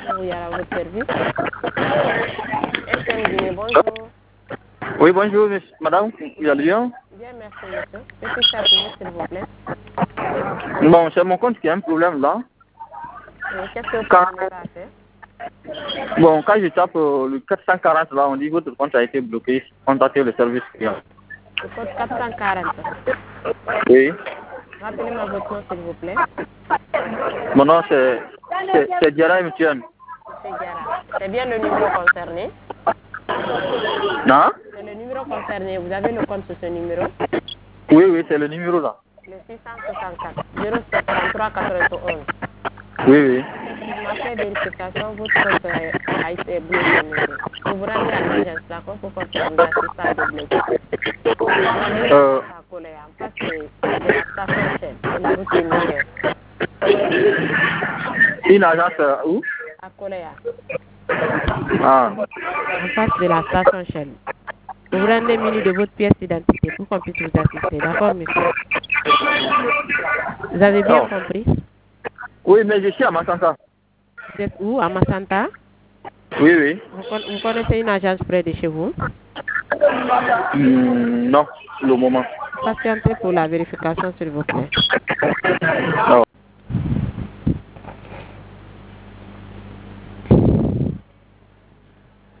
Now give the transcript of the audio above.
Oui, à votre service. Bonjour. Oui, bonjour, madame. Vous allez bien? Bien, merci, monsieur. Que puis-je faire pour vous, s'il vous plaît? Bon, c'est mon compte qui a un problème là. Oui, qu'est-ce que vous pouvez faire? Bon, quand je tape le 440 là, on dit que votre compte a été bloqué. Contactez le service client. Le code 440. Oui. Rappelez-moi votre nom, s'il vous plaît. Mon nom, c'est Diarra Mtian. Monsieur Diarra. C'est bien le numéro concerné? Non? C'est le numéro concerné. Vous avez le compte sur ce numéro? Oui, oui, c'est le numéro là. Le 664 07 33 91. Oui, oui. Pour ma fait vérification, votre compte a été bloqué, monsieur. Vous vous rendez à l'agence, d'accord, pour qu'on puisse vous assister à débloquer. À Coléa, en face de la station Shell, de la route des mineurs. Une agence où? À Coléa. Ah. En face de la station Shell. Vous vous rendez muni de votre pièce d'identité pour qu'on puisse vous assister, d'accord, monsieur? Vous avez bien compris? Oui, mais je suis à Massanta. Vous êtes où? À Massanta? Oui, oui. Vous connaissez une agence près de chez vous? Non, le moment. Patientez pour la vérification, s'il vous plaît. Oh.